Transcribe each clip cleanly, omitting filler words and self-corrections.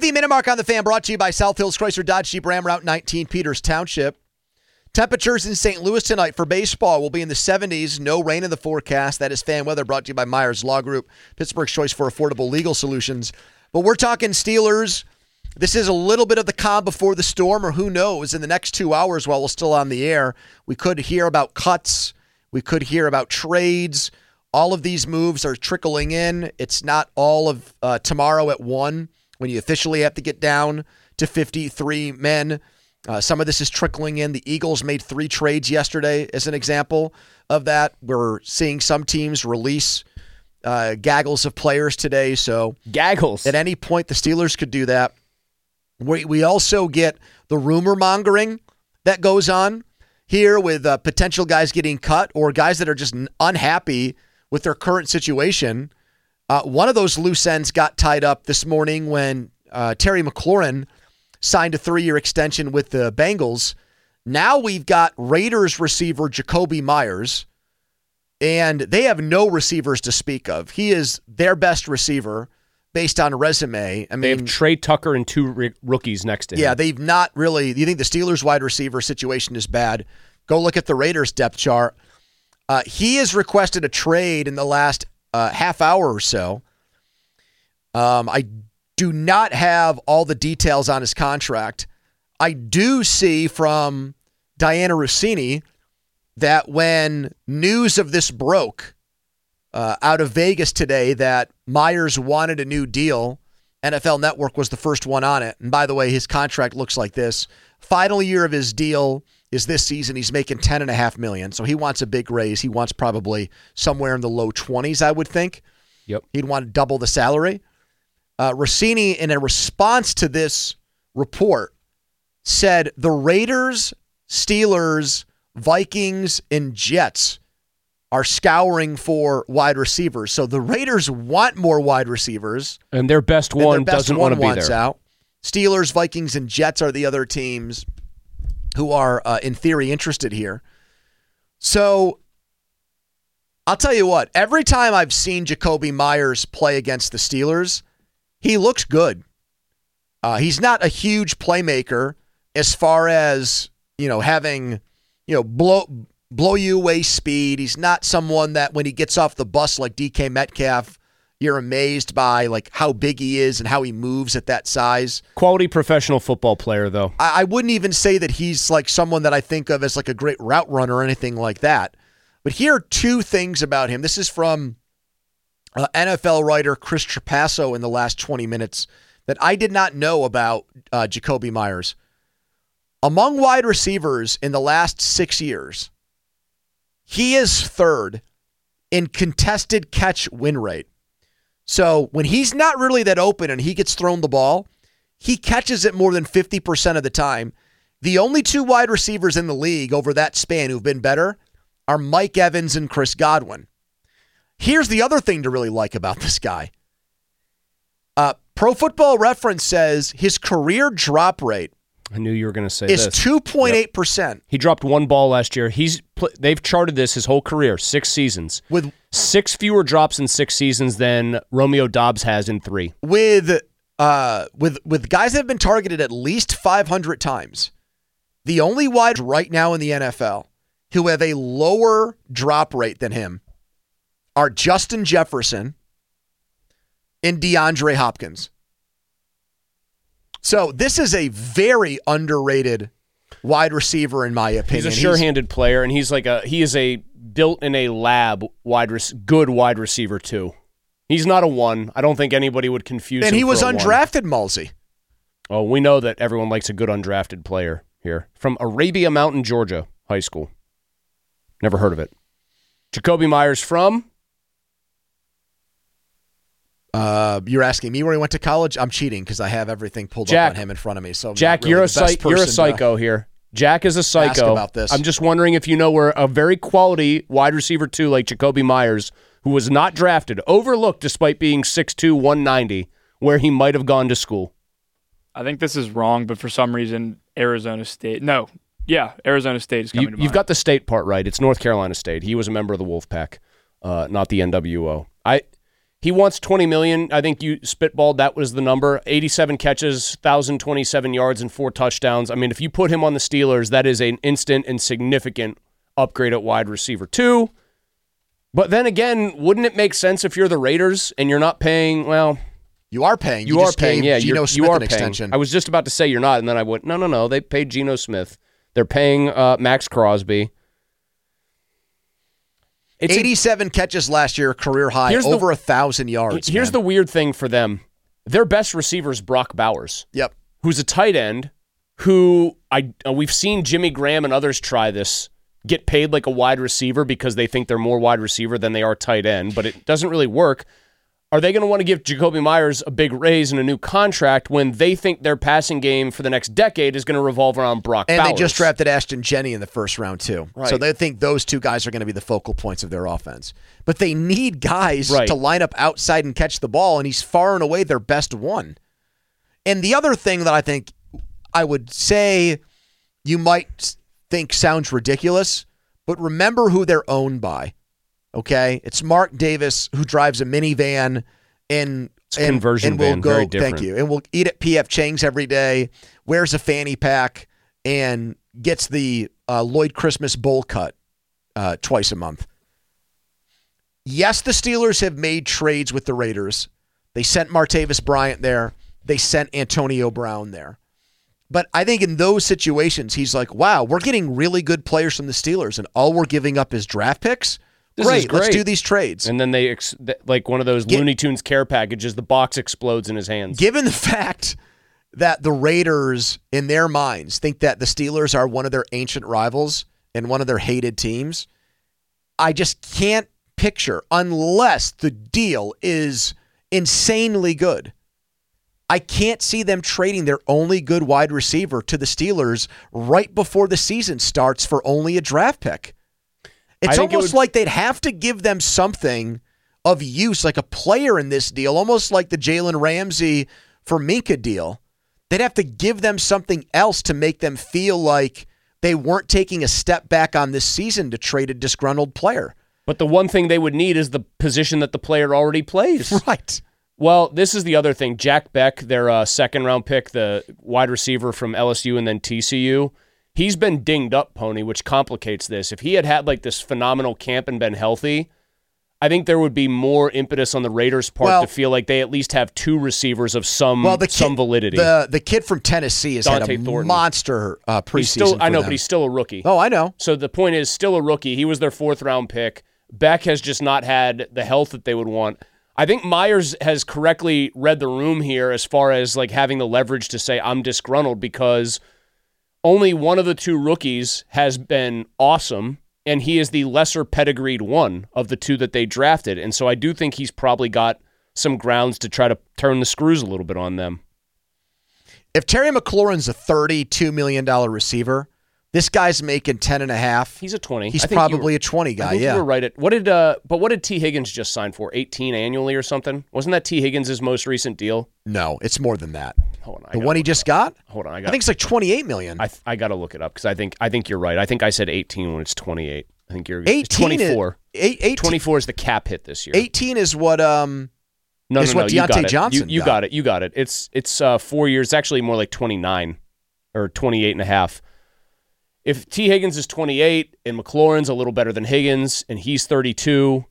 15-minute mark on the Fan, brought to you by South Hills Chrysler Dodge Jeep Ram Route 19, Peters Township. Temperatures in St. Louis tonight for baseball will be in the 70s. No rain in the forecast. That is fan weather, brought to you by Myers Law Group, Pittsburgh's choice for affordable legal solutions. But we're talking Steelers. This is a little bit of the calm before the storm, or who knows, in the next 2 hours while we're still on the air, we could hear about cuts. We could hear about trades. All of these moves are trickling in. It's not all of tomorrow at 1 when you officially have to get down to 53 men. Some of this is trickling in. The Eagles made 3 trades yesterday as an example of that. We're seeing some teams release gaggles of players today. So gaggles. At any point, the Steelers could do that. We also get the rumor mongering that goes on here with potential guys getting cut or guys that are just unhappy with their current situation. One of those loose ends got tied up this morning when Terry McLaurin signed a 3-year extension with the Bengals. Now we've got Raiders receiver Jakobi Meyers, and they have no receivers to speak of. He is their best receiver based on resume. I mean, they have Trey Tucker and 2 rookies next to him. Yeah, they've not really. You think the Steelers wide receiver situation is bad? Go look at the Raiders depth chart. He has requested a trade in the last half hour or so. I do not have all the details on his contract. I do see from Diana Rossini that when news of this broke out of Vegas today that Myers wanted a new deal, NFL Network was the first one on it. And by the way, his contract looks like this. Final year of his deal is this season. He's making $10.5 million. So he wants a big raise. He wants probably somewhere in the low 20s, I would think. Yep. He'd want to double the salary. Rossini, in a response to this report, said the Raiders, Steelers, Vikings, and Jets are scouring for wide receivers. So the Raiders want more wide receivers. And their best one doesn't want to be there. Out. Steelers, Vikings, and Jets are the other teams who are, in theory, interested here. So I'll tell you what, every time I've seen Jakobi Meyers play against the Steelers, he looks good. He's not a huge playmaker as far as, having, blow you away speed. He's not someone that when he gets off the bus like DK Metcalf, you're amazed by like how big he is and how he moves at that size. Quality professional football player, though. I wouldn't even say that he's like someone that I think of as like a great route runner or anything like that. But here are 2 things about him. This is from NFL writer Chris Trapasso in the last 20 minutes that I did not know about Jakobi Meyers. Among wide receivers in the last 6 years, he is 3rd in contested catch win rate. So when he's not really that open and he gets thrown the ball, he catches it more than 50% of the time. The only 2 wide receivers in the league over that span who've been better are Mike Evans and Chris Godwin. Here's the other thing to really like about this guy. Pro Football Reference says his career drop rate I knew you were going to say is this. 2.8%. Yep. He dropped 1 ball last year. They've charted this his whole career, 6 seasons. With 6 fewer drops in 6 seasons than Romeo Doubs has in 3. With guys that have been targeted at least 500 times, the only wide right now in the NFL who have a lower drop rate than him are Justin Jefferson and DeAndre Hopkins. So this is a very underrated wide receiver, in my opinion. He's a sure-handed player, and he is a built in a lab good wide receiver too. He's not a 1. I don't think anybody would confuse him. And he was for a undrafted, Mulsey. Oh, we know that everyone likes a good undrafted player here from Arabia Mountain, Georgia High School. Never heard of it. Jakobi Meyers from? You're asking me where he went to college? I'm cheating because I have everything pulled up on him in front of me. So Jack, really you're a psycho here. Jack is a psycho. About this. I'm just wondering if you know where a very quality wide receiver 2 like Jakobi Meyers, who was not drafted, overlooked despite being 6'2", 190, where he might have gone to school. I think this is wrong, but for some reason, Arizona State. No. Yeah, Arizona State is coming to mind. You've got the state part right. It's North Carolina State. He was a member of the Wolfpack, not the NWO. He wants $20 million. I think you spitballed that was the number. 87 catches, 1,027 yards, and 4 touchdowns. I mean, if you put him on the Steelers, that is an instant and significant upgrade at wide receiver 2. But then again, wouldn't it make sense if you're the Raiders and you're not paying, well... You are paying. You are paying, yeah. Geno Smith you are an extension. Paying. I was just about to say you're not, and then I went, no. They paid Geno Smith. They're paying Max Crosby. 87 catches last year, career high, over 1,000 yards. Here's the weird thing for them. Their best receiver is Brock Bowers. Yep. Who's a tight end who we've seen Jimmy Graham and others try this, get paid like a wide receiver because they think they're more wide receiver than they are tight end, but it doesn't really work. Are they going to want to give Jacoby Myers a big raise and a new contract when they think their passing game for the next decade is going to revolve around Brock Bowers? And they just drafted Ashton Jenney in the first round, too. Right. So they think those two guys are going to be the focal points of their offense. But they need guys to line up outside and catch the ball, and he's far and away their best one. And the other thing that I think I would say you might think sounds ridiculous, but remember who they're owned by. Okay, it's Mark Davis who drives a minivan and conversion will van, go. very different. Thank you. And will eat at PF Chang's every day, wears a fanny pack, and gets the Lloyd Christmas bowl cut twice a month. Yes, the Steelers have made trades with the Raiders. They sent Martavis Bryant there. They sent Antonio Brown there. But I think in those situations, he's like, wow, we're getting really good players from the Steelers, and all we're giving up is draft picks? Great, let's do these trades. And then they, like one of those Looney Tunes care packages, the box explodes in his hands. Given the fact that the Raiders, in their minds, think that the Steelers are one of their ancient rivals and one of their hated teams, I just can't picture, unless the deal is insanely good, I can't see them trading their only good wide receiver to the Steelers right before the season starts for only a draft pick. It's almost like they'd have to give them something of use, like a player in this deal, almost like the Jalen Ramsey for Minka deal. They'd have to give them something else to make them feel like they weren't taking a step back on this season to trade a disgruntled player. But the one thing they would need is the position that the player already plays. Right. Well, this is the other thing. Jack Beck, their second-round pick, the wide receiver from LSU and then TCU, he's been dinged up, Pony, which complicates this. If he had like this phenomenal camp and been healthy, I think there would be more impetus on the Raiders' part to feel like they at least have 2 receivers of some validity. The kid from Tennessee has Dante had a Thornton. monster preseason. I know, them. but he's still a rookie. Oh, I know. So the point is, still a rookie. He was their 4th-round pick. Beck has just not had the health that they would want. I think Myers has correctly read the room here as far as like having the leverage to say I'm disgruntled because only one of the 2 rookies has been awesome, and he is the lesser pedigreed one of the 2 that they drafted. And so I do think he's probably got some grounds to try to turn the screws a little bit on them. If Terry McLaurin's a $32 million receiver, this guy's making 10.5. He's a 20. He's probably a 20 guy. I think you were right. What did T. Higgins just sign for? 18 annually or something? Wasn't that T. Higgins' most recent deal? No, it's more than that. Hold on, the one he just got? Hold on, I think it's like $28 million. I got to look it up because I think you're right. I think I said 18 when it's 28. I think you're 18 24. 18 24 is the cap hit this year. 18 is what No, Deontay Johnson you got it. You got it. It's 4 years. It's actually more like 29 or 28 and a half. If T. Higgins is 28 and McLaurin's a little better than Higgins and he's 32.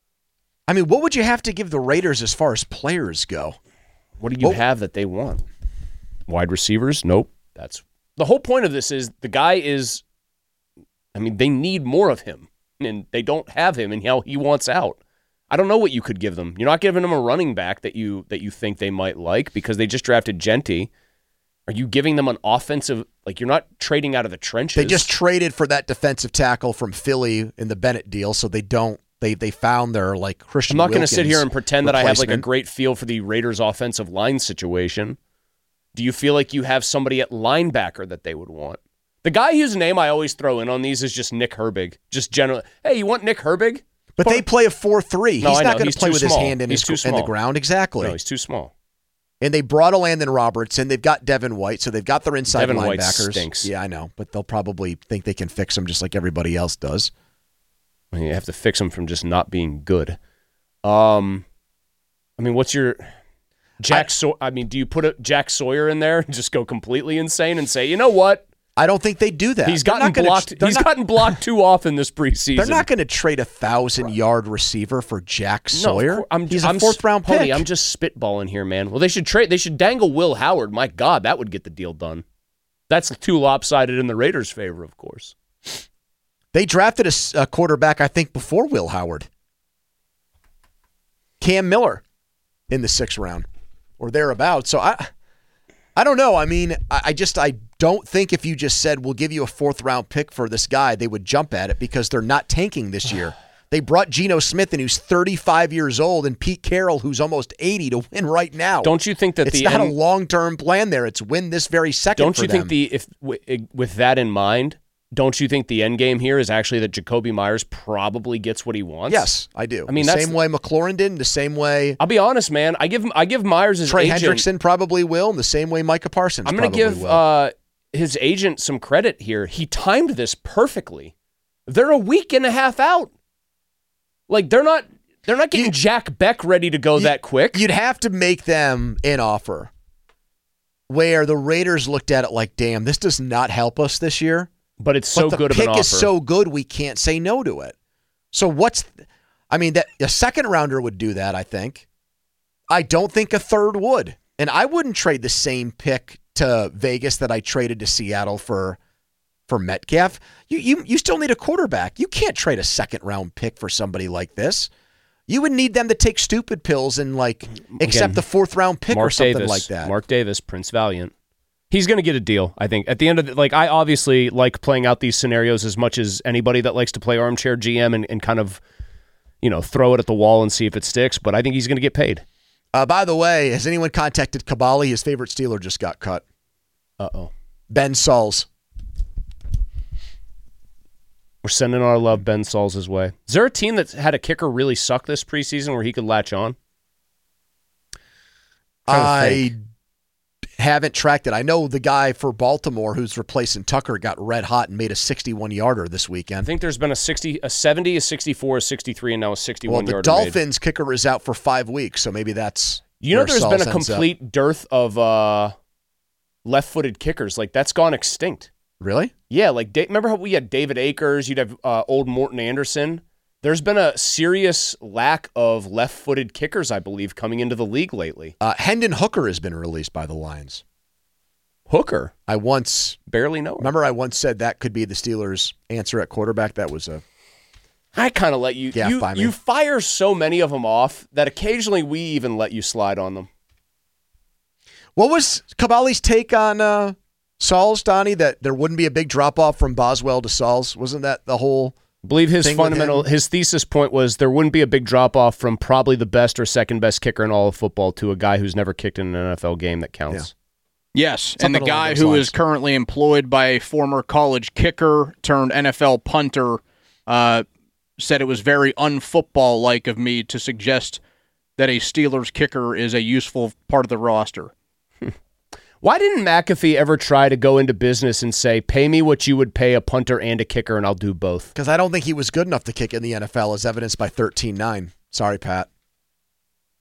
I mean, what would you have to give the Raiders as far as players go? What do you have that they want? Wide receivers? Nope. That's the whole point of this is the guy is, I mean, they need more of him and they don't have him and he wants out. I don't know what you could give them. You're not giving them a running back that you think they might like because they just drafted Genty. Are you giving them an offensive, like you're not trading out of the trenches? They just traded for that defensive tackle from Philly in the Bennett deal, so they found their like Christian I'm not going to sit here and pretend that I have like a replacement. great feel for the Raiders offensive line situation. Do you feel like you have somebody at linebacker that they would want? The guy whose name I always throw in on these is just Nick Herbig. Just generally, hey, you want Nick Herbig? But they play a 4-3. No, he's I not know. going He's to play too with his small. hand in He's too in the small. ground. Exactly. No, he's too small. And they brought a Landon Robertson. They've got Devin White, so they've got their inside Devin linebackers. White stinks. Yeah, I know, but they'll probably think they can fix him just like everybody else does. You have to fix him from just not being good. I I mean, what's your do you put Jack Sawyer in there and just go completely insane and say, you know what? I don't think they do that. He's gotten blocked. Gotten blocked too often this preseason. They're not going to trade a 1,000-yard receiver for Jack Sawyer. He's a fourth-round pick. I'm just spitballing here, man. Well, they should dangle Will Howard. My God, that would get the deal done. That's too lopsided in the Raiders' favor, of course. They drafted a quarterback, I think, before Will Howard. Cam Miller in the 6th round or thereabouts. So I don't know. I mean, I don't think if you just said, we'll give you a 4th-round pick for this guy, they would jump at it because they're not tanking this year. They brought Geno Smith in, who's 35 years old, and Pete Carroll, who's almost 80, to win right now. Don't you think that it's not a long-term plan there? It's win this very second. Don't you think with that in mind, don't you think the end game here is actually that Jakobi Meyers probably gets what he wants? Yes, I do. I mean, the same way McLaurin did, the same way. I'll be honest, man. I give Myers his Trey agent. Hendrickson probably will, and the same way Micah Parsons. I'm going to give his agent some credit here. He timed this perfectly. They're a week and a half out. Like they're not getting Jack Beck ready to go that quick. You'd have to make them an offer where the Raiders looked at it like, damn, this does not help us this year. But it's so good of an offer. The pick is so good we can't say no to it. So that a second rounder would do that, I think. I don't think a third would. And I wouldn't trade the same pick to Vegas that I traded to Seattle for Metcalf. You still need a quarterback. You can't trade a second-round pick for somebody like this. You would need them to take stupid pills and accept the 4th-round pick or something like that. Mark Davis, Prince Valiant. He's going to get a deal, I think. At the end of I obviously like playing out these scenarios as much as anybody that likes to play armchair GM and kind of, throw it at the wall and see if it sticks, but I think he's going to get paid. By the way, has anyone contacted Kabali? His favorite Steeler just got cut. Uh-oh. Ben Sauls. We're sending our love Ben Sauls' way. Is there a team that had a kicker really suck this preseason where he could latch on? I haven't tracked it. I know the guy for Baltimore who's replacing Tucker got red hot and made a 61-yarder this weekend. I think there's been a 70, a 64, a 63, and now a 61-yarder. Well, the Dolphins kicker is out for 5 weeks, so maybe that's there's been a complete dearth of left-footed kickers. That's gone extinct. Really? Yeah, remember how we had David Akers, you'd have old Morton Anderson? There's been a serious lack of left-footed kickers, I believe, coming into the league lately. Hendon Hooker has been released by the Lions. Hooker? I once barely know. Remember I once said that could be the Steelers' answer at quarterback? That was I kind of let you... You fire so many of them off that occasionally we even let you slide on them. What was Kabali's take on... Sauls, Donnie, that there wouldn't be a big drop-off from Boswell to Sauls? Wasn't that the whole I believe his thesis point was there wouldn't be a big drop-off from probably the best or second-best kicker in all of football to a guy who's never kicked in an NFL game that counts. Yeah. Yes, and the guy who is currently employed by a former college kicker turned NFL punter said it was very unfootball-like of me to suggest that a Steelers kicker is a useful part of the roster. Why didn't McAfee ever try to go into business and say, pay me what you would pay a punter and a kicker, and I'll do both? Because I don't think he was good enough to kick in the NFL, as evidenced by 13-9. Sorry, Pat.